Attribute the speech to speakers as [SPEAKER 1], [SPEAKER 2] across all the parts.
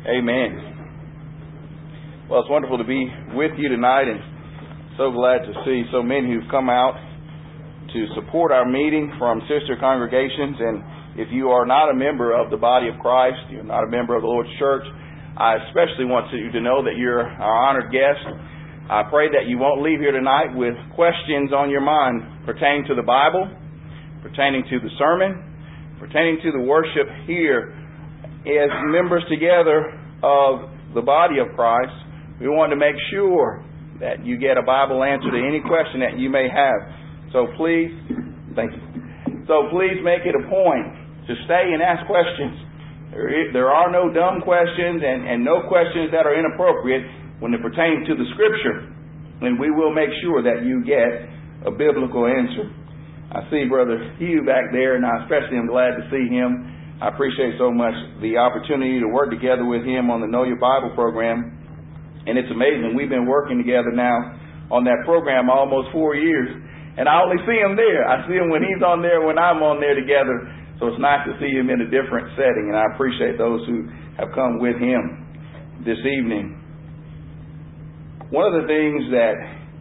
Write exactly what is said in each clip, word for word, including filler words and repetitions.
[SPEAKER 1] Amen. Well, it's wonderful to be with you tonight, and so glad to see so many who've come out to support our meeting from sister congregations. And if you are not a member of the body of Christ, you're not a member of the Lord's church, I especially want you to know that you're our honored guest. I pray that you won't leave here tonight with questions on your mind pertaining to the Bible, pertaining to the sermon, pertaining to the worship here. As members together of the body of Christ, we want to make sure that you get a Bible answer to any question that you may have. So please, thank you. So please make it a point to stay and ask questions. There, is, there are no dumb questions and, and no questions that are inappropriate when they pertain to the Scripture. And we will make sure that you get a biblical answer. I see Brother Hugh back there, and I especially am glad to see him. I appreciate so much the opportunity to work together with him on the Know Your Bible program. And it's amazing. We've been working together now on that program almost four years. And I only see him there. I see him when he's on there, when I'm on there together. So it's nice to see him in a different setting. And I appreciate those who have come with him this evening. One of the things that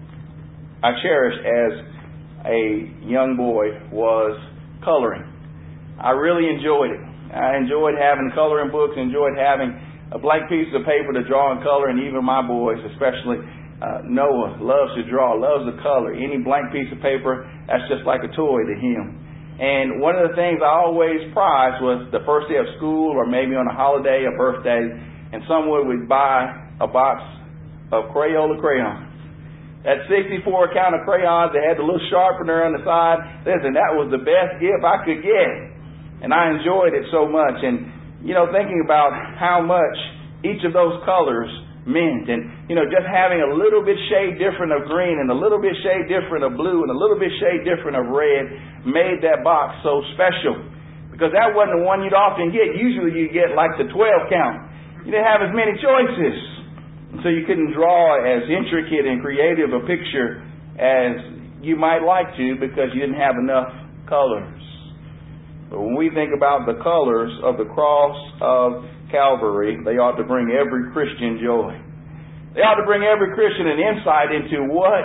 [SPEAKER 1] I cherished as a young boy was coloring. I really enjoyed it. I enjoyed having coloring books, enjoyed having a blank piece of paper to draw and color, and even my boys, especially uh, Noah, loves to draw, loves to color. Any blank piece of paper, that's just like a toy to him. And one of the things I always prized was the first day of school, or maybe on a holiday, a birthday, and someone would buy a box of Crayola crayons. That sixty-four count of crayons that had the little sharpener on the side. Listen, that was the best gift I could get. And I enjoyed it so much. And, you know, thinking about how much each of those colors meant. And, you know, just having a little bit shade different of green and a little bit shade different of blue and a little bit shade different of red made that box so special. Because that wasn't the one you'd often get. Usually you get like the twelve count. You didn't have as many choices. And so you couldn't draw as intricate and creative a picture as you might like to because you didn't have enough colors. But when we think about the colors of the cross of Calvary, they ought to bring every Christian joy. They ought to bring every Christian an insight into what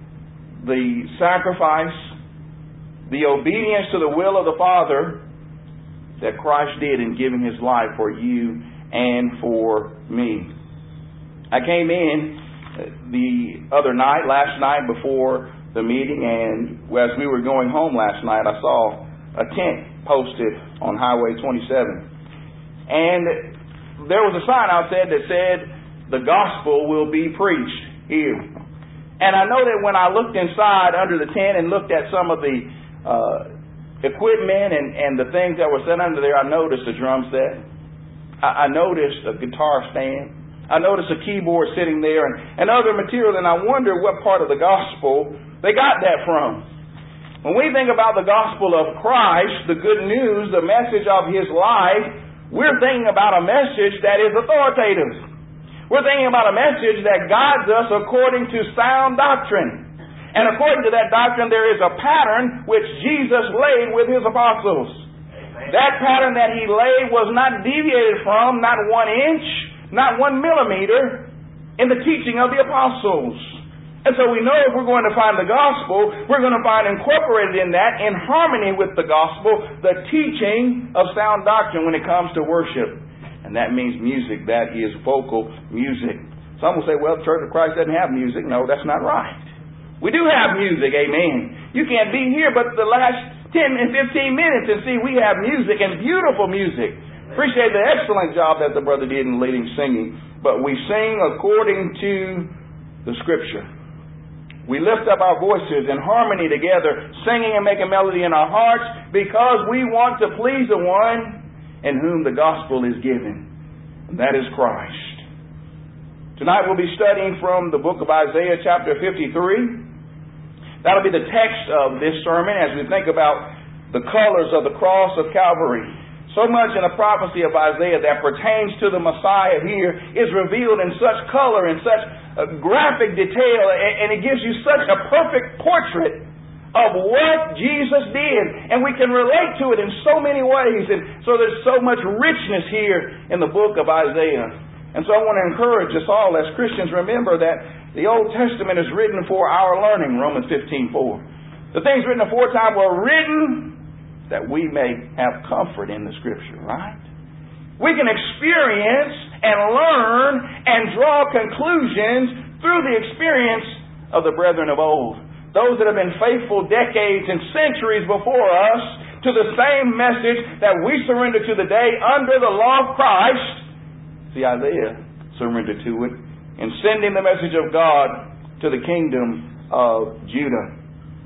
[SPEAKER 1] the sacrifice, the obedience to the will of the Father that Christ did in giving His life for you and for me. I came in the other night, last night before the meeting, and as we were going home last night, I saw a tent posted on Highway twenty-seven. And there was a sign outside that said, "The gospel will be preached here." And I know that when I looked inside under the tent and looked at some of the uh, equipment and, and the things that were set under there, I noticed a drum set. I, I noticed a guitar stand. I noticed a keyboard sitting there and, and other material, and I wonder what part of the gospel they got that from. When we think about the gospel of Christ, the good news, the message of His life, we're thinking about a message that is authoritative. We're thinking about a message that guides us according to sound doctrine. And according to that doctrine, there is a pattern which Jesus laid with His apostles. Amen. That pattern that He laid was not deviated from, not one inch, not one millimeter in the teaching of the apostles. And so we know if we're going to find the gospel, we're going to find incorporated in that, in harmony with the gospel, the teaching of sound doctrine when it comes to worship. And that means music. That is vocal music. Some will say, well, the Church of Christ doesn't have music. No, that's not right. We do have music, amen. You can't be here but the last ten and fifteen minutes and see we have music, and beautiful music. Appreciate the excellent job that the brother did in leading singing. But we sing according to the Scripture. We lift up our voices in harmony together, singing and making melody in our hearts because we want to please the one in whom the gospel is given, and that is Christ. Tonight we'll be studying from the book of Isaiah chapter fifty-three. That'll be the text of this sermon as we think about the colors of the cross of Calvary. So much in the prophecy of Isaiah that pertains to the Messiah here is revealed in such color and such graphic detail, and it gives you such a perfect portrait of what Jesus did. And we can relate to it in so many ways. And so there's so much richness here in the book of Isaiah. And so I want to encourage us all as Christians, remember that the Old Testament is written for our learning, Romans fifteen four. The things written aforetime were written that we may have comfort in the Scripture, right? We can experience and learn and draw conclusions through the experience of the brethren of old. Those that have been faithful decades and centuries before us to the same message that we surrender to today under the law of Christ. See, Isaiah surrendered to it in sending the message of God to the kingdom of Judah.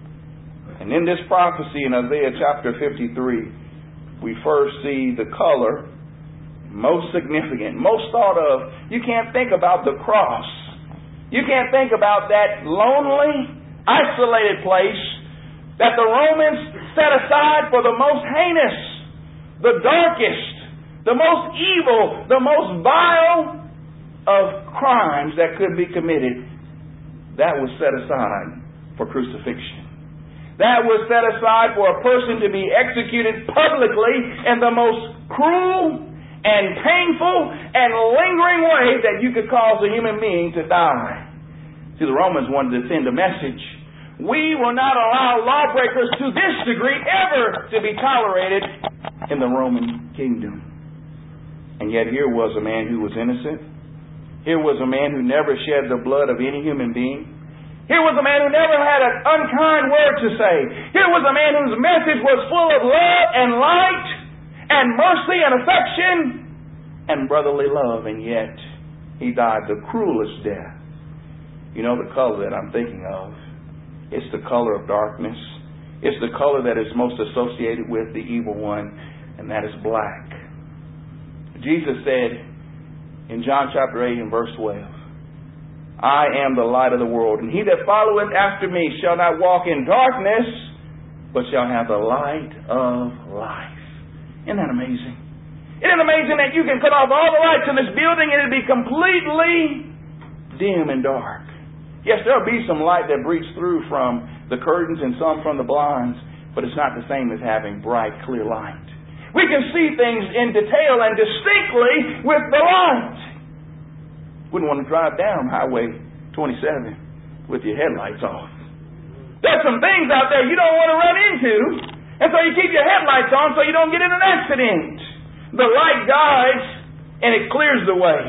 [SPEAKER 1] And in this prophecy in Isaiah chapter fifty-three, we first see the color most significant, most thought of. You can't think about the cross. You can't think about that lonely, isolated place that the Romans set aside for the most heinous, the darkest, the most evil, the most vile of crimes that could be committed. That was set aside for crucifixion. That was set aside for a person to be executed publicly in the most cruel and painful and lingering way that you could cause a human being to die. See, the Romans wanted to send a message. We will not allow lawbreakers to this degree ever to be tolerated in the Roman kingdom. And yet here was a man who was innocent. Here was a man who never shed the blood of any human being. Here was a man who never had an unkind word to say. Here was a man whose message was full of love and light and mercy and affection and brotherly love. And yet he died the cruelest death. You know the color that I'm thinking of? It's the color of darkness. It's the color that is most associated with the evil one, and that is black. Jesus said in John chapter eight and verse twelve, I am the light of the world, and he that followeth after me shall not walk in darkness, but shall have the light of life. Isn't that amazing? Isn't it amazing that you can cut off all the lights in this building and it'll be completely dim and dark? Yes, there'll be some light that breaks through from the curtains and some from the blinds, but it's not the same as having bright, clear light. We can see things in detail and distinctly with the light. Wouldn't want to drive down Highway twenty-seven with your headlights off. There's some things out there you don't want to run into, and so you keep your headlights on so you don't get in an accident. The light guides and it clears the way.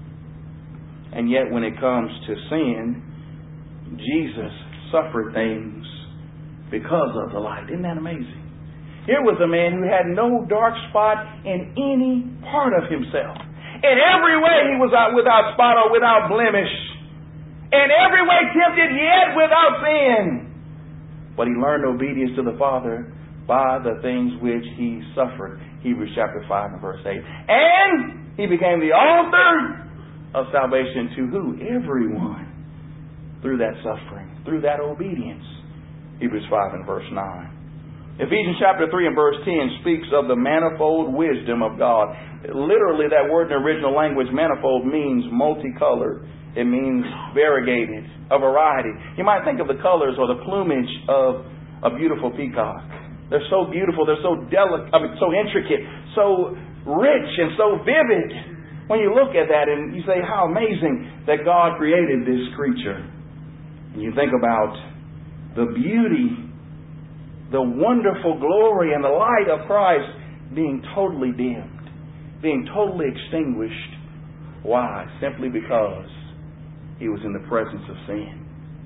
[SPEAKER 1] And yet when it comes to sin, Jesus suffered things because of the light. Isn't that amazing? Here was a man who had no dark spot in any part of himself. In every way he was out without spot or without blemish. In every way tempted, yet without sin. But he learned obedience to the Father by the things which he suffered. Hebrews chapter five and verse eight. And he became the author of salvation to who? Everyone. Through that suffering, through that obedience. Hebrews five and verse nine. Ephesians chapter three and verse ten speaks of the manifold wisdom of God. Literally, that word in the original language, manifold, means multicolored. It means variegated, a variety. You might think of the colors or the plumage of a beautiful peacock. They're so beautiful, they're so delicate, I mean, so intricate, so rich and so vivid. When you look at that and you say, how amazing that God created this creature. And you think about the beauty, the wonderful glory and the light of Christ being totally dimmed, being totally extinguished. Why? Simply because he was in the presence of sin.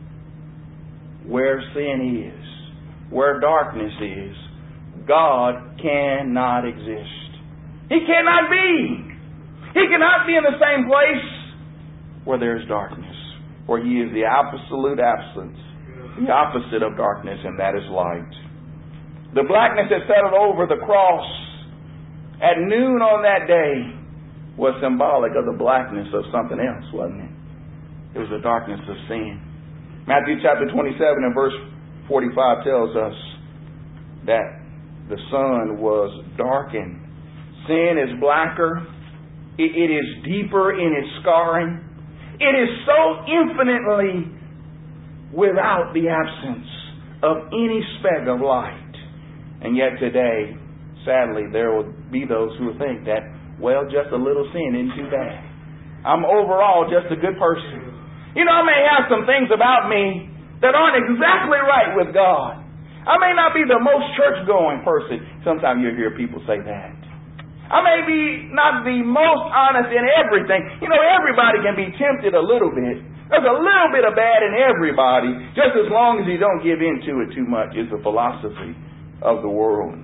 [SPEAKER 1] Where sin is, where darkness is, God cannot exist. He cannot be. He cannot be in the same place where there is darkness, where he is the absolute absence, the opposite of darkness, and that is light. The blackness that settled over the cross at noon on that day was symbolic of the blackness of something else, wasn't it? It was the darkness of sin. Matthew chapter twenty-seven and verse forty-five tells us that the sun was darkened. Sin is blacker. It, it is deeper in its scarring. It is so infinitely without the absence of any speck of light. And yet today, sadly, there will be those who will think that, well, just a little sin isn't too bad. I'm overall just a good person. You know, I may have some things about me that aren't exactly right with God. I may not be the most church-going person. Sometimes you hear people say that. I may be not the most honest in everything. You know, everybody can be tempted a little bit. There's a little bit of bad in everybody, just as long as you don't give into it too much, is the philosophy of the world.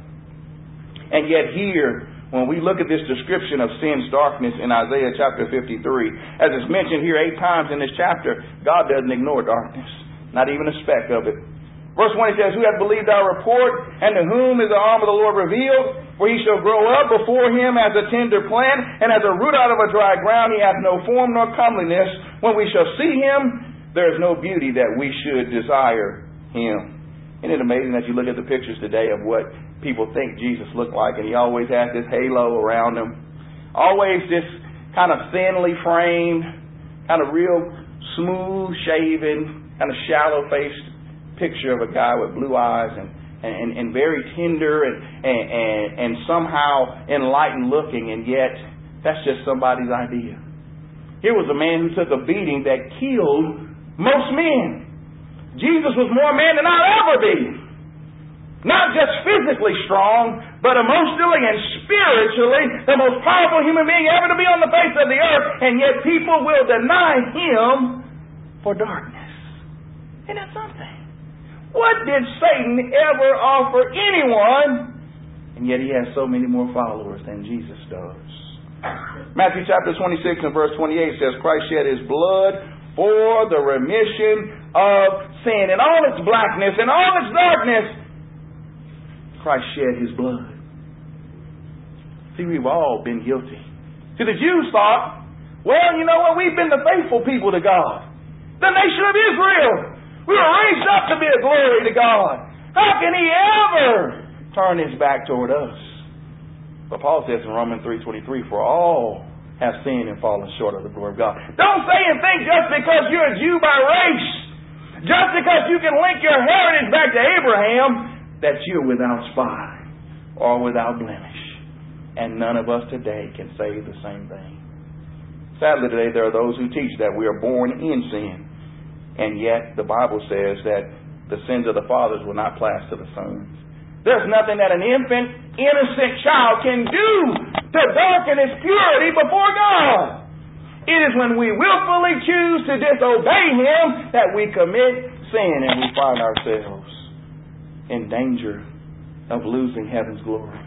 [SPEAKER 1] And yet here, when we look at this description of sin's darkness in Isaiah chapter fifty-three, as it's mentioned here eight times in this chapter, God doesn't ignore darkness, not even a speck of it. Verse one, he says, "Who hath believed our report, and to whom is the arm of the Lord revealed? For he shall grow up before him as a tender plant, and as a root out of a dry ground. He hath no form nor comeliness. When we shall see him, there is no beauty that we should desire him." Isn't it amazing that you look at the pictures today of what people think Jesus looked like, and he always has this halo around him. Always this kind of thinly framed, kind of real smooth shaven, kind of shallow faced picture of a guy with blue eyes and and, and very tender and, and, and, and somehow enlightened looking, and yet that's just somebody's idea. Here was a man who took a beating that killed most men. Jesus was more man than I'll ever be. Not just physically strong, but emotionally and spiritually the most powerful human being ever to be on the face of the earth, and yet people will deny him for darkness. Isn't that something? What did Satan ever offer anyone? And yet he has so many more followers than Jesus does. Matthew chapter twenty-six and verse twenty-eight says, "Christ shed his blood for the remission of sin." In all its blackness, in all its darkness, Christ shed his blood. See, we've all been guilty. See, the Jews thought, well, you know what? We've been the faithful people to God. The nation of Israel. We were raised up to be a glory to God. How can he ever turn his back toward us? But Paul says in Romans three twenty-three, "For all have sinned and fallen short of the glory of God." Don't say and think just because you're a Jew by race, just because you can link your heritage back to Abraham, that you're without spot or without blemish. And none of us today can say the same thing. Sadly today there are those who teach that we are born in sin. And yet, the Bible says that the sins of the fathers will not pass to the sons. There's nothing that an infant, innocent child can do to darken its purity before God. It is when we willfully choose to disobey him that we commit sin and we find ourselves in danger of losing heaven's glory.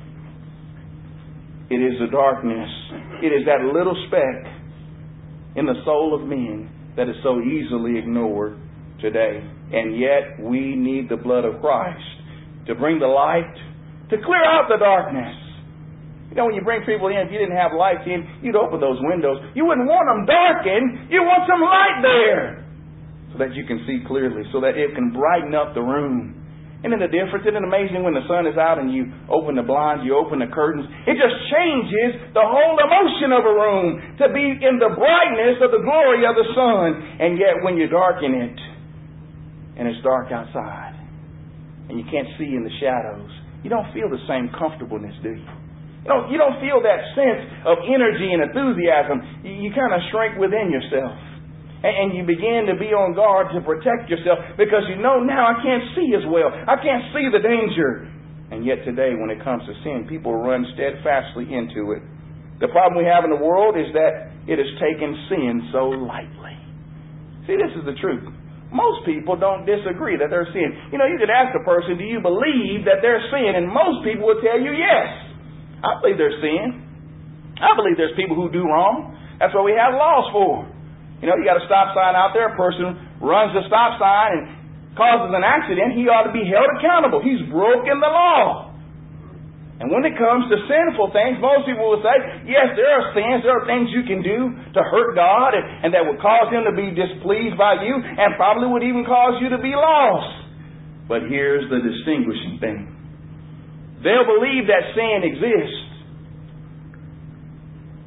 [SPEAKER 1] It is the darkness. It is that little speck in the soul of men that is so easily ignored today. And yet we need the blood of Christ to bring the light, to clear out the darkness. You know, when you bring people in, if you didn't have lights in, you'd open those windows. You wouldn't want them darkened. You want some light there so that you can see clearly, so that it can brighten up the room. Isn't it the difference? Isn't it amazing when the sun is out and you open the blinds, you open the curtains? It just changes the whole emotion of a room to be in the brightness of the glory of the sun. And yet when you darken it and it's dark outside and you can't see in the shadows, you don't feel the same comfortableness, do you? You don't, you don't feel that sense of energy and enthusiasm. You, you kind of shrink within yourself. And you begin to be on guard to protect yourself because you know now I can't see as well. I can't see the danger. And yet today when it comes to sin, people run steadfastly into it. The problem we have in the world is that it has taken sin so lightly. See, this is the truth. Most people don't disagree that they're sin. You know, you could ask a person, do you believe that they're sin? And most people will tell you yes. I believe there's sin. I believe there's people who do wrong. That's what we have laws for. You know, you got a stop sign out there, a person runs the stop sign and causes an accident, he ought to be held accountable. He's broken the law. And when it comes to sinful things, most people will say, yes, there are sins, there are things you can do to hurt God and, and that would cause him to be displeased by you and probably would even cause you to be lost. But here's the distinguishing thing. They'll believe that sin exists.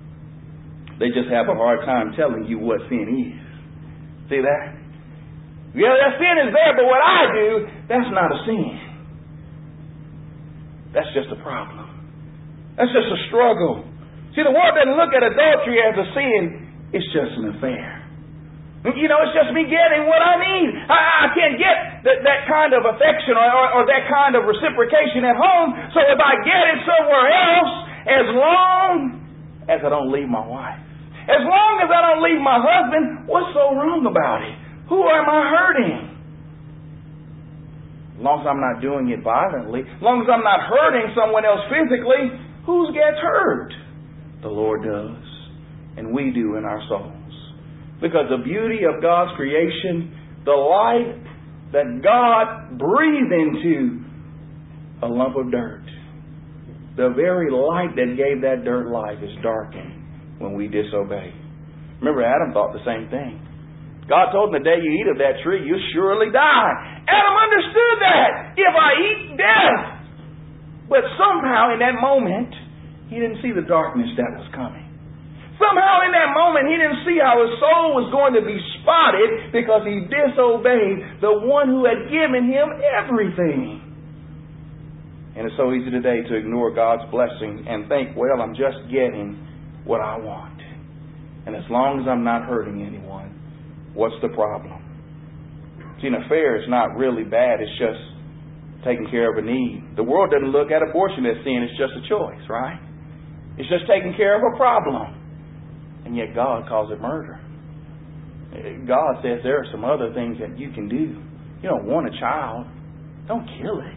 [SPEAKER 1] They just have a hard time telling you what sin is. See that? Yeah, that sin is there, but what I do, that's not a sin. That's just a problem. That's just a struggle. See, the world doesn't look at adultery as a sin. It's just an affair. You know, it's just me getting what I need. I, I can't get that, that kind of affection or, or, or that kind of reciprocation at home. So if I get it somewhere else, as long as I don't leave my wife, as long as I don't leave my husband, what's so wrong about it? Who am I hurting? As long as I'm not doing it violently, as long as I'm not hurting someone else physically, who gets hurt? The Lord does. And we do in our souls. Because the beauty of God's creation, the light that God breathed into a lump of dirt, the very light that gave that dirt life is darkened when we disobey. Remember, Adam thought the same thing. God told him, the day you eat of that tree, you'll surely die. Adam understood that. If I eat, death. But somehow in that moment, he didn't see the darkness that was coming. Somehow in that moment, he didn't see how his soul was going to be spotted because he disobeyed the one who had given him everything. And it's so easy today to ignore God's blessing and think, well, I'm just getting what I want. And as long as I'm not hurting anyone, what's the problem? See, an affair is not really bad. It's just taking care of a need. The world doesn't look at abortion as sin. It's just a choice, right? It's just taking care of a problem. And yet God calls it murder. God says there are some other things that you can do. You don't want a child. Don't kill it.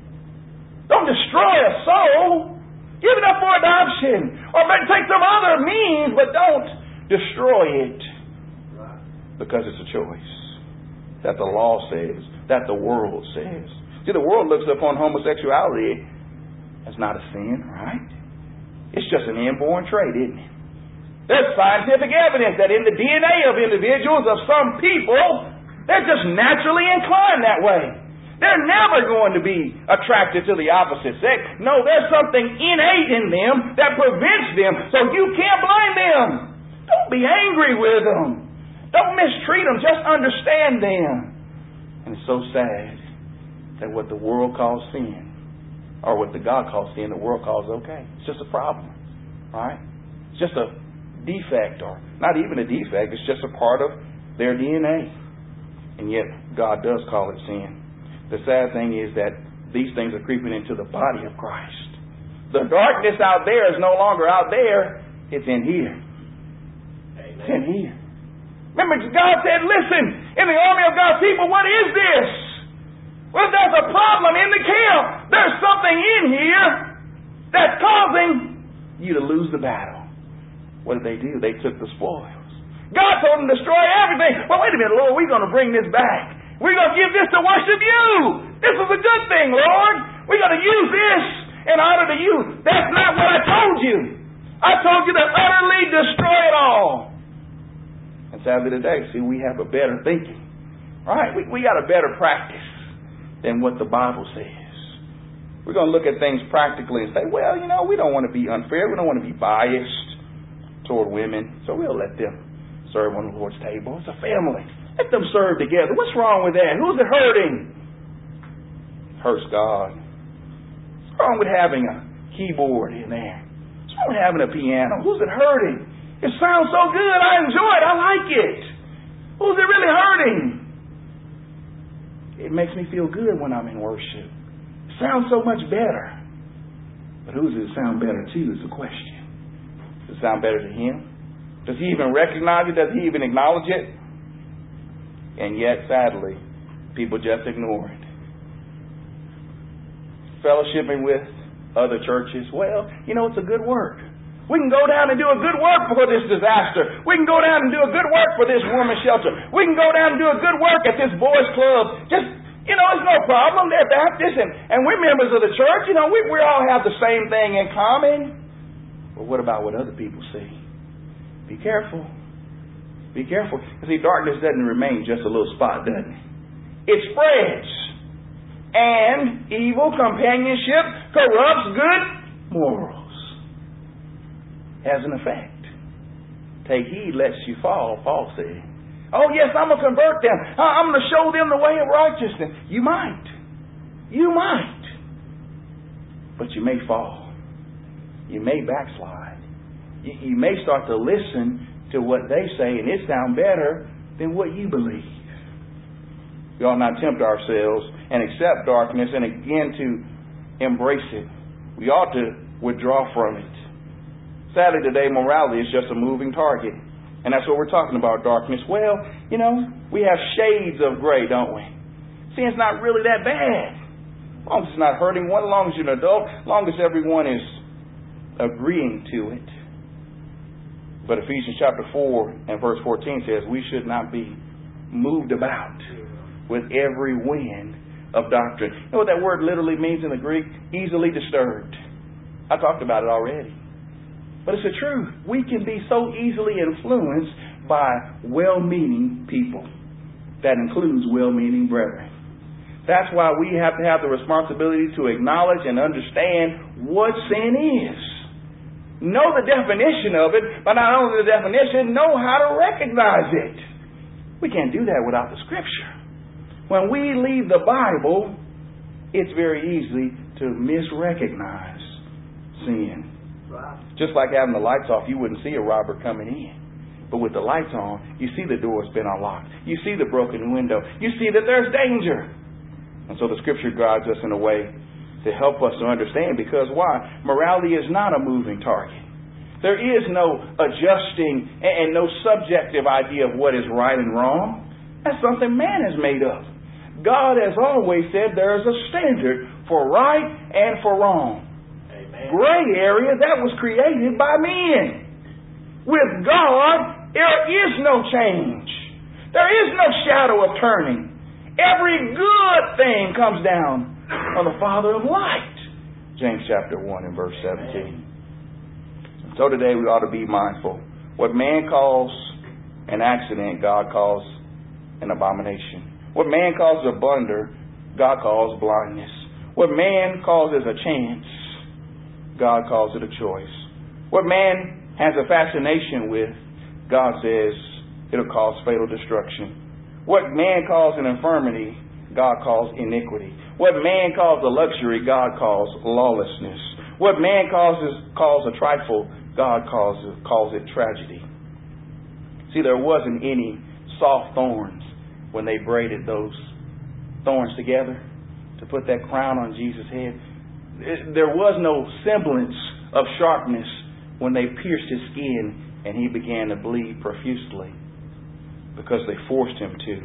[SPEAKER 1] Don't destroy a soul. Give it up for adoption. Or take some other means, but don't destroy it. Because it's a choice. That the law says. That the world says. See, the world looks upon homosexuality as not a sin, right? It's just an inborn trait, isn't it? There's scientific evidence that in the D N A of individuals, of some people, they're just naturally inclined that way. They're never going to be attracted to the opposite sex. No, there's something innate in them that prevents them. So you can't blame them. Don't be angry with them. Don't mistreat them. Just understand them. And it's so sad that what the world calls sin, or what the God calls sin, the world calls okay. It's just a problem. Right? It's just a defect, or not even a defect, it's just a part of their D N A. And yet God does call it sin. The sad thing is that these things are creeping into the body of Christ. The darkness out there is no longer out there, it's in here. Amen. It's in here. Remember, God said, listen, in the army of God's people, what is this? Well, there's a problem in the camp. There's something in here that's causing you to lose the battle. What did they do? They took the spoils. God told them to destroy everything. Well, wait a minute, Lord, we're going to bring this back. We're going to give this to worship you. This is a good thing, Lord. We're going to use this in honor to you. That's not what I told you. I told you to utterly destroy it all. And sadly today, see, we have a better thinking. Right? We, we got a better practice than what the Bible says. We're going to look at things practically and say, well, you know, we don't want to be unfair. We don't want to be biased toward women, so we'll let them serve on the Lord's table. It's a family. Let them serve together. What's wrong with that? Who's it hurting? It hurts God. What's wrong with having a keyboard in there? What's wrong with having a piano? Who's it hurting? It sounds so good. I enjoy it. I like it. Who's it really hurting? It makes me feel good when I'm in worship. It sounds so much better. But who does it sound better to is the question. Does it sound better to him? Does he even recognize it? Does he even acknowledge it? And yet, sadly, people just ignore it. Fellowshipping with other churches, well, you know, it's a good work. We can go down and do a good work for this disaster. We can go down and do a good work for this women's shelter. We can go down and do a good work at this boys' club. Just, you know, it's no problem. They're Baptists and, and we're members of the church. You know, we, we all have the same thing in common. But what about what other people see? Be careful. Be careful. You see, darkness doesn't remain just a little spot, doesn't it? It spreads. And evil companionship corrupts good morals. Has an effect. Take heed lest you fall, Paul said. Oh, yes, I'm going to convert them. I'm going to show them the way of righteousness. You might. You might. But you may fall. You may backslide. You, you may start to listen to what they say, and it sounds better than what you believe. We ought not tempt ourselves and accept darkness and again to embrace it. We ought to withdraw from it. Sadly today, morality is just a moving target. And that's what we're talking about, darkness. Well, you know, we have shades of gray, don't we? Sin's not really that bad. As long as it's not hurting one, as long as you're an adult, as long as everyone is agreeing to it. But Ephesians chapter four and verse fourteen says we should not be moved about with every wind of doctrine. You know what that word literally means in the Greek? Easily disturbed. I talked about it already. But it's the truth. We can be so easily influenced by well-meaning people. That includes well-meaning brethren. That's why we have to have the responsibility to acknowledge and understand what sin is. Know the definition of it, but not only the definition, know how to recognize it. We can't do that without the Scripture. When we leave the Bible, it's very easy to misrecognize sin. Wow. Just like having the lights off, you wouldn't see a robber coming in. But with the lights on, you see the door's been unlocked. You see the broken window. You see that there's danger. And so the Scripture guides us in a way to help us to understand. Because why? Morality is not a moving target. There is no adjusting and no subjective idea of what is right and wrong. That's something man has made up. God has always said there is a standard for right and for wrong. Amen. Gray area that was created by men. With God, there is no change. There is no shadow of turning. Every good thing comes down from the Father of light. James chapter one and verse seventeen. So today we ought to be mindful. What man calls an accident, God calls an abomination. What man calls a blunder, God calls blindness. What man calls as a chance, God calls it a choice. What man has a fascination with, God says it'll cause fatal destruction. What man calls an infirmity, God calls iniquity. What man calls a luxury, God calls lawlessness. What man causes calls a trifle, God calls it, calls it tragedy. See, there wasn't any soft thorns when they braided those thorns together to put that crown on Jesus' head. There was no semblance of sharpness when they pierced his skin and he began to bleed profusely because they forced him to.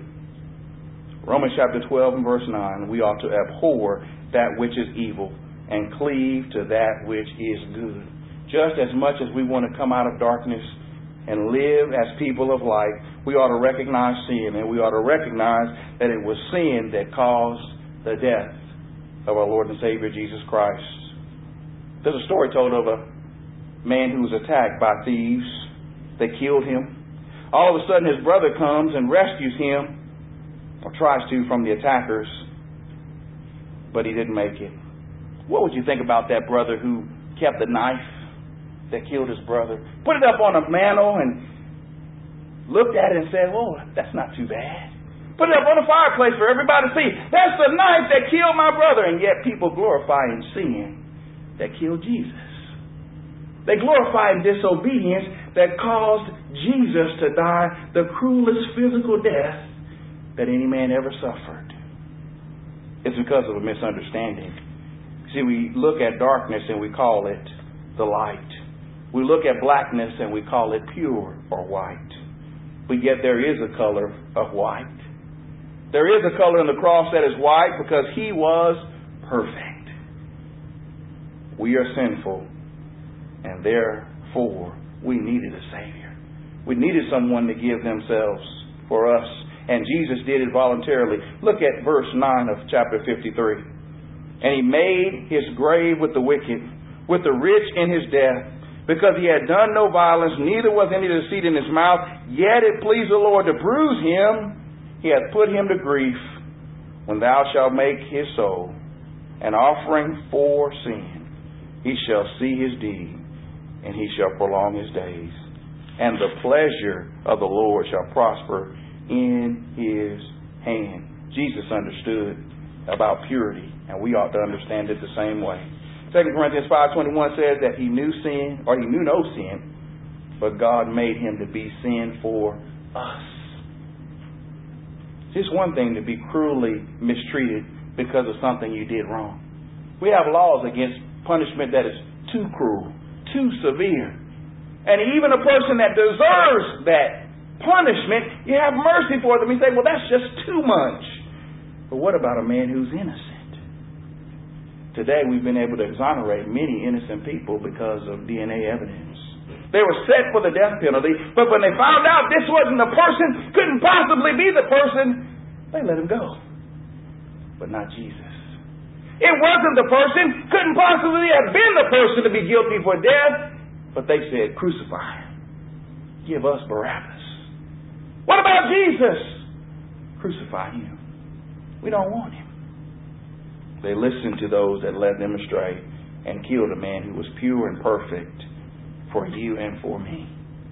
[SPEAKER 1] Romans chapter twelve and verse nine, we ought to abhor that which is evil and cleave to that which is good. Just as much as we want to come out of darkness and live as people of light, we ought to recognize sin, and we ought to recognize that it was sin that caused the death of our Lord and Savior Jesus Christ. There's a story told of a man who was attacked by thieves. They killed him. All of a sudden his brother comes and rescues him, or tries to, from the attackers, but he didn't make it. What would you think about that brother who kept the knife that killed his brother, put it up on a mantle and looked at it and said, "Oh, that's not too bad." Put it up on the fireplace for everybody to see. That's the knife that killed my brother. And yet people glorifying sin that killed Jesus. They glorified disobedience that caused Jesus to die the cruelest physical death that any man ever suffered. It's because of a misunderstanding. See, we look at darkness and we call it the light. We look at blackness and we call it pure or white. But yet there is a color of white. There is a color in the cross that is white because he was perfect. We are sinful, and therefore we needed a Savior. We needed someone to give themselves for us. And Jesus did it voluntarily. Look at verse nine of chapter fifty-three. And he made his grave with the wicked, with the rich in his death, because he had done no violence, neither was any deceit in his mouth. Yet it pleased the Lord to bruise him. He hath put him to grief. When thou shalt make his soul an offering for sin, he shall see his deed, and he shall prolong his days. And the pleasure of the Lord shall prosper in His hand. Jesus understood about purity, and we ought to understand it the same way. Second Corinthians five twenty-one says that He knew sin, or He knew no sin, but God made Him to be sin for us. It's one thing to be cruelly mistreated because of something you did wrong. We have laws against punishment that is too cruel, too severe. And even a person that deserves that punishment, you have mercy for them. You say, well, that's just too much. But what about a man who's innocent? Today we've been able to exonerate many innocent people because of D N A evidence. They were set for the death penalty, but when they found out this wasn't the person, couldn't possibly be the person, they let him go. But not Jesus. It wasn't the person, couldn't possibly have been the person to be guilty for death, but they said, crucify him. Give us Barabbas. What about Jesus? Crucify him. We don't want him. They listened to those that led them astray and killed a man who was pure and perfect for you and for me.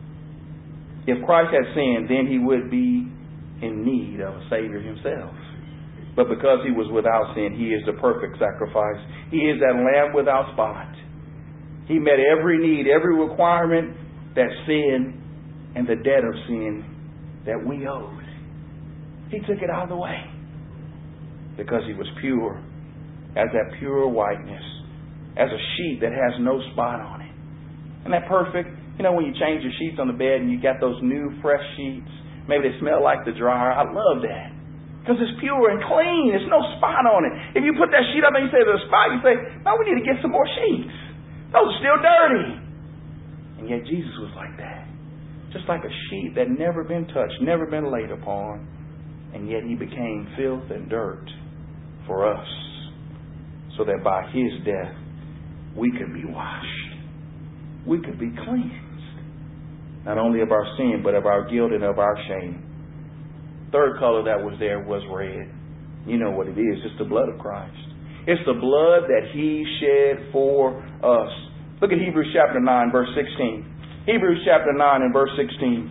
[SPEAKER 1] If Christ had sinned, then He would be in need of a Savior Himself. But because He was without sin, He is the perfect sacrifice. He is that Lamb without spot. He met every need, every requirement that sin and the debt of sin that we owed. He took it out of the way because He was pure, as that pure whiteness, as a sheet that has no spot on it. Isn't that perfect? You know, when you change your sheets on the bed and you got those new fresh sheets, maybe they smell like the dryer. I love that. Because it's pure and clean. There's no spot on it. If you put that sheet up and you say there's a spot, you say, no, we need to get some more sheets. Those are still dirty. And yet Jesus was like that. Just like a sheet that never been touched, never been laid upon. And yet He became filth and dirt for us, so that by His death we could be washed. We could be cleansed, not only of our sin, but of our guilt and of our shame. Third color that was there was red. You know what it is. It's the blood of Christ. It's the blood that He shed for us. Look at Hebrews chapter nine, verse sixteen. Hebrews chapter nine and verse sixteen.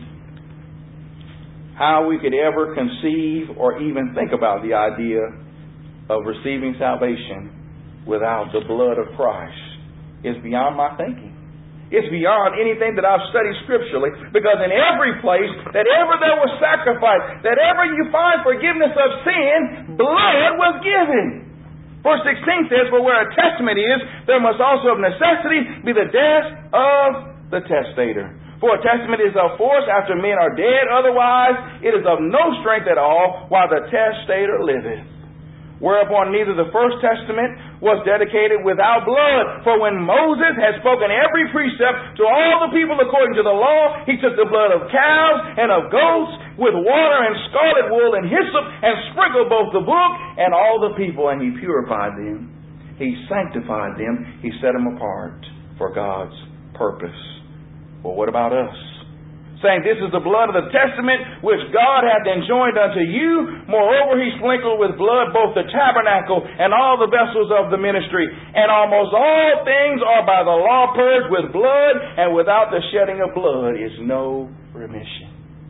[SPEAKER 1] How we could ever conceive or even think about the idea of receiving salvation without the blood of Christ is beyond my thinking. It's beyond anything that I've studied scripturally, because in every place that ever there was sacrifice, that ever you find forgiveness of sin, blood was given. Verse sixteen says, for where a testament is, there must also of necessity be the death of the testator. For a testament is of force after men are dead, otherwise it is of no strength at all while the testator liveth. Whereupon neither the first testament was dedicated without blood. For when Moses had spoken every precept to all the people according to the law, he took the blood of cows and of goats with water and scarlet wool and hyssop and sprinkled both the book and all the people, and he purified them. He sanctified them. He set them apart for God's purpose. Well, what about us? Saying, this is the blood of the testament which God hath enjoined unto you. Moreover, He sprinkled with blood both the tabernacle and all the vessels of the ministry. And almost all things are by the law purged with blood, and without the shedding of blood is no remission.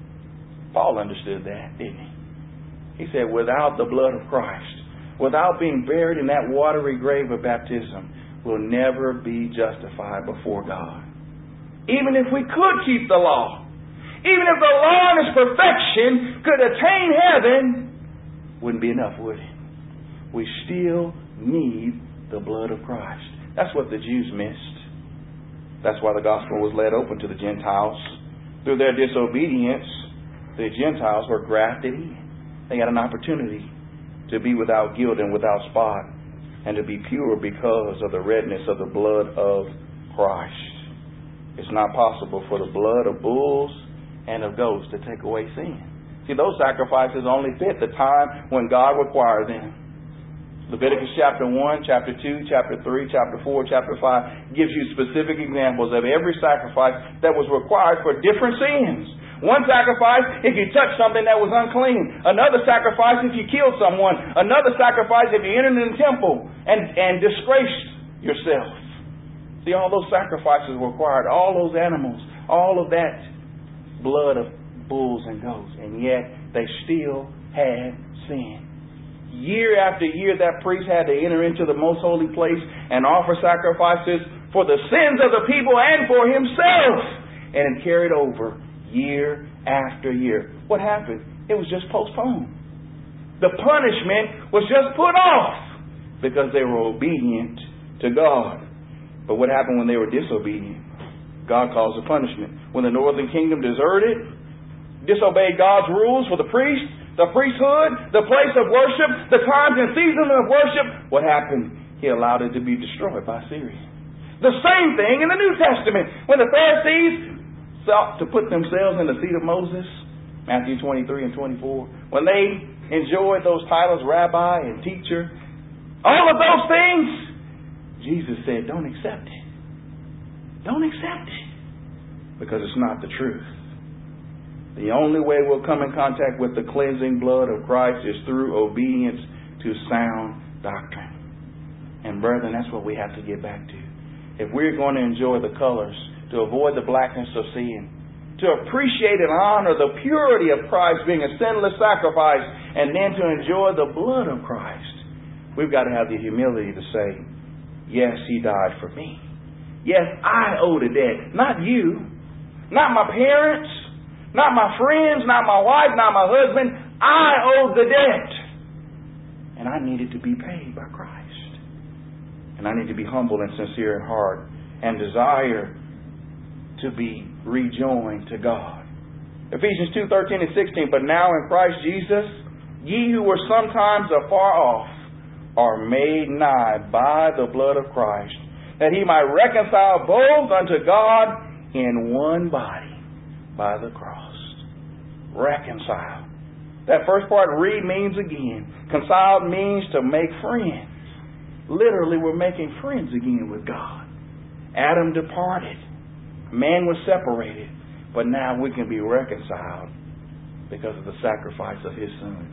[SPEAKER 1] Paul understood that, didn't he? He said, without the blood of Christ, without being buried in that watery grave of baptism, we'll never be justified before God. Even if we could keep the law, even if the law in its perfection could attain heaven, wouldn't be enough, would it? We still need the blood of Christ. That's what the Jews missed. That's why the gospel was laid open to the Gentiles. Through their disobedience, the Gentiles were grafted in. They had an opportunity to be without guilt and without spot, and to be pure because of the redness of the blood of Christ. It's not possible for the blood of bulls and of goats to take away sin. See, those sacrifices only fit the time when God required them. Leviticus chapter one, chapter two, chapter three, chapter four, chapter five gives you specific examples of every sacrifice that was required for different sins. One sacrifice if you touched something that was unclean. Another sacrifice if you killed someone. Another sacrifice if you entered in the temple and, and disgraced yourself. See, all those sacrifices were required. All those animals. All of that blood of bulls and goats. And yet they still had sin. Year after year, that priest had to enter into the most holy place and offer sacrifices for the sins of the people and for himself. And it carried over year after year. What happened? It was just postponed. The punishment was just put off because they were obedient to God. But what happened when they were disobedient? God caused a punishment. When the northern kingdom deserted, disobeyed God's rules for the priest, the priesthood, the place of worship, the times and seasons of worship, what happened? He allowed it to be destroyed by Syria. The same thing in the New Testament. When the Pharisees sought to put themselves in the seat of Moses, Matthew twenty-three and twenty-four, when they enjoyed those titles, rabbi and teacher, all of those things, Jesus said, don't accept it. Don't accept it. Because it's not the truth. The only way we'll come in contact with the cleansing blood of Christ is through obedience to sound doctrine. And brethren, that's what we have to get back to. If we're going to enjoy the colors, to avoid the blackness of sin, to appreciate and honor the purity of Christ being a sinless sacrifice, and then to enjoy the blood of Christ, we've got to have the humility to say, yes, He died for me. Yes, I owe the debt. Not you. Not my parents. Not my friends. Not my wife. Not my husband. I owe the debt. And I needed to be paid by Christ. And I need to be humble and sincere in heart and desire to be rejoined to God. Ephesians two, thirteen and sixteen. But now in Christ Jesus, ye who were sometimes afar off are made nigh by the blood of Christ, that He might reconcile both unto God in one body by the cross. Reconcile. That first part, re, means again. Conciled means to make friends. Literally, we're making friends again with God. Adam departed. Man was separated. But now we can be reconciled because of the sacrifice of His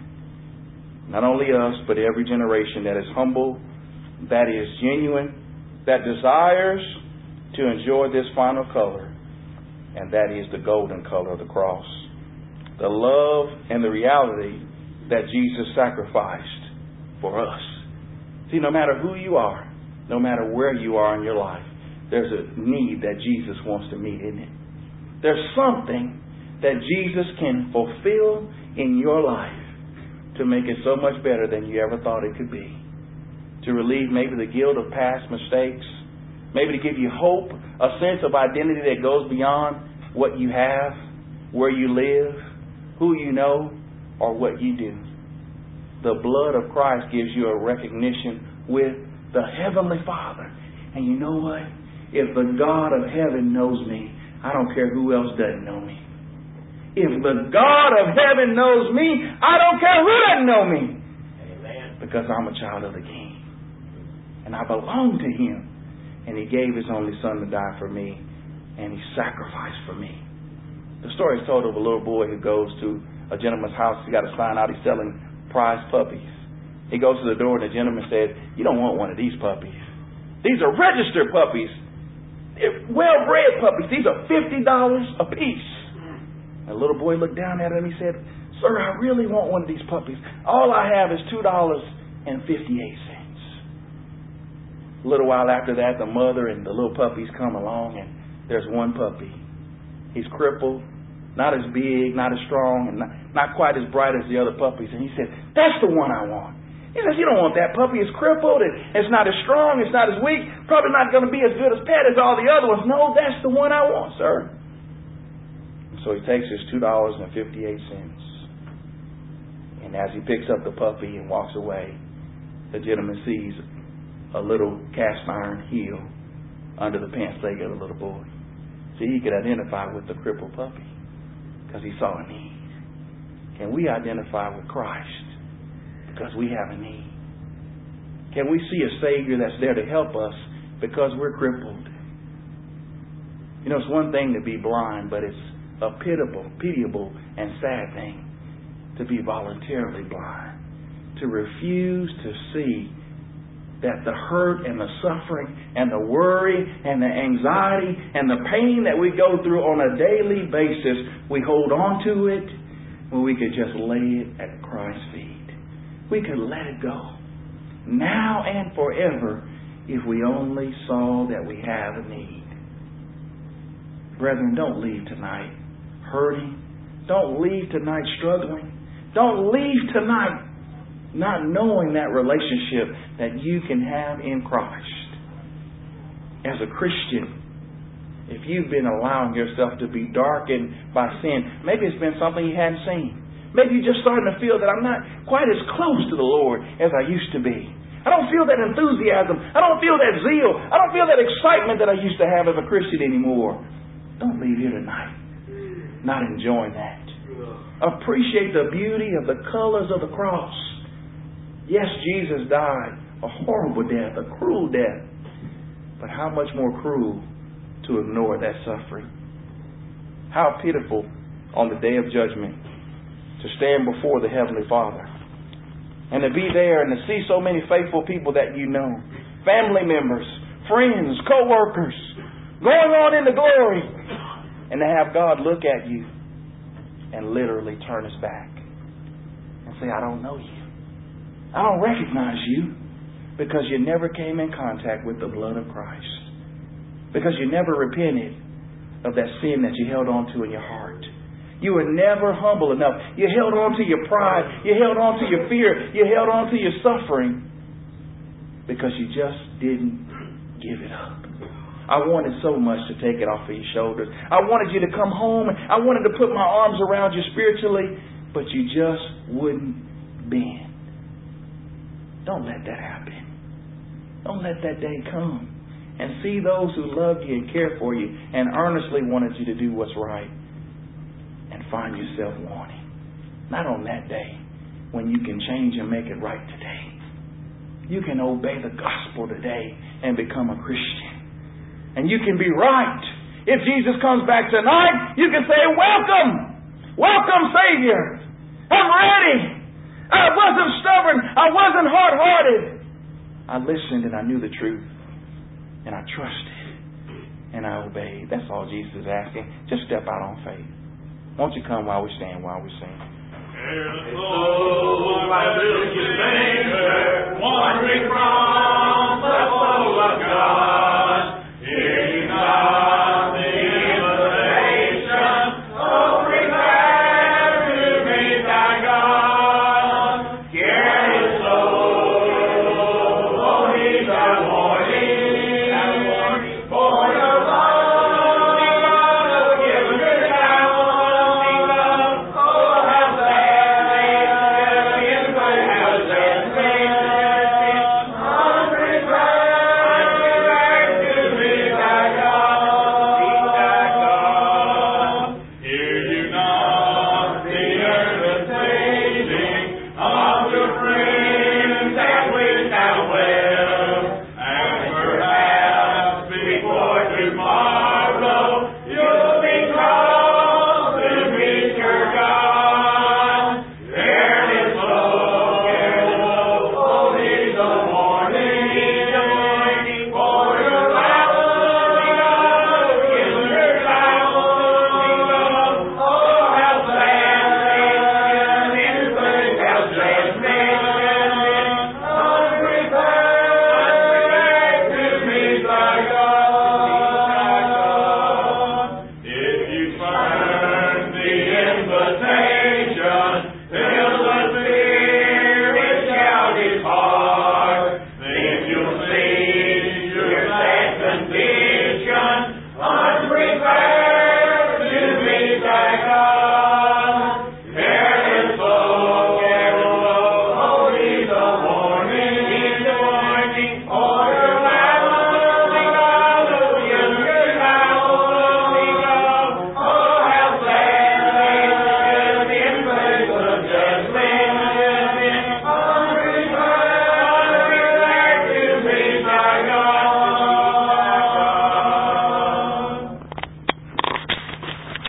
[SPEAKER 1] Son. Not only us, but every generation that is humble, that is genuine, that desires to enjoy this final color, and that is the golden color of the cross. The love and the reality that Jesus sacrificed for us. See, no matter who you are, no matter where you are in your life, there's a need that Jesus wants to meet, isn't it? There's something that Jesus can fulfill in your life to make it so much better than you ever thought it could be. To relieve maybe the guilt of past mistakes, maybe to give you hope, a sense of identity that goes beyond what you have, where you live, who you know, or what you do. The blood of Christ gives you a recognition with the Heavenly Father. And you know what? If the God of heaven knows me, I don't care who else doesn't know me. If the God of heaven knows me, I don't care who doesn't know me. Amen. Because I'm a child of the King. And I belong to Him. And He gave His only Son to die for me. And He sacrificed for me. The story is told of a little boy who goes to a gentleman's house. He got a sign out. He's selling prize puppies. He goes to the door and the gentleman says, you don't want one of these puppies. These are registered puppies. They're well-bred puppies. These are fifty dollars a piece. And the little boy looked down at him and he said, sir, I really want one of these puppies. All I have is two dollars and fifty-eight cents. A little while after that, the mother and the little puppies come along, and there's one puppy. He's crippled, not as big, not as strong, and not, not quite as bright as the other puppies. And he said, that's the one I want. He says, you don't want that puppy. It's crippled. And it's not as strong. It's not as weak. Probably not going to be as good as pet as all the other ones. No, that's the one I want, sir. And so he takes his two dollars and fifty-eight cents. And as he picks up the puppy and walks away, the gentleman sees a little cast iron heel under the pants leg of the little boy. See, he could identify with the crippled puppy because he saw a need. Can we identify with Christ? Because we have a need. Can we see a Savior that's there to help us because we're crippled? You know, it's one thing to be blind, but it's a pitiable, pitiable and sad thing to be voluntarily blind. To refuse to see that the hurt and the suffering and the worry and the anxiety and the pain that we go through on a daily basis, we hold on to it,
[SPEAKER 2] when we could just lay it at Christ's feet. We could let it go now and forever if we only saw that we have a need. Brethren, don't leave tonight hurting. Don't leave tonight struggling. Don't leave tonight not knowing that relationship that you can have in Christ. As a Christian, if you've been allowing yourself to be darkened by sin, maybe it's been something you hadn't seen. Maybe you're just starting to feel that I'm not quite as close to the Lord as I used to be. I don't feel that enthusiasm. I don't feel that zeal. I don't feel that excitement that I used to have as a Christian anymore. Don't leave here tonight not enjoying that. Appreciate the beauty of the colors of the cross. Yes, Jesus died a horrible death, a cruel death. But how much more cruel to ignore that suffering. How pitiful on the day of judgment to stand before the Heavenly Father and to be there and to see so many faithful people that you know, family members, friends, co-workers, going on in the glory, and to have God look at you and literally turn His back and say, I don't know you. I don't recognize you because you never came in contact with the blood of Christ. Because you never repented of that sin that you held on to in your heart. You were never humble enough. You held on to your pride. You held on to your fear. You held on to your suffering because you just didn't give it up. I wanted so much to take it off of your shoulders. I wanted you to come home. I wanted to put my arms around you spiritually, but you just wouldn't bend. Don't let that happen. Don't let that day come. And see those who love you and care for you and earnestly wanted you to do what's right and find yourself wanting. Not on that day when you can change and make it right today. You can obey the gospel today and become a Christian. And you can be right. If Jesus comes back tonight, you can say, welcome. Welcome, Savior. I'm ready. I wasn't stubborn. I wasn't hard-hearted. I listened and I knew the truth. And I trusted. And I obeyed. That's all Jesus is asking. Just step out on faith. Won't you come while we stand, while we sing?
[SPEAKER 3] There's a soul, my little stranger, wandering from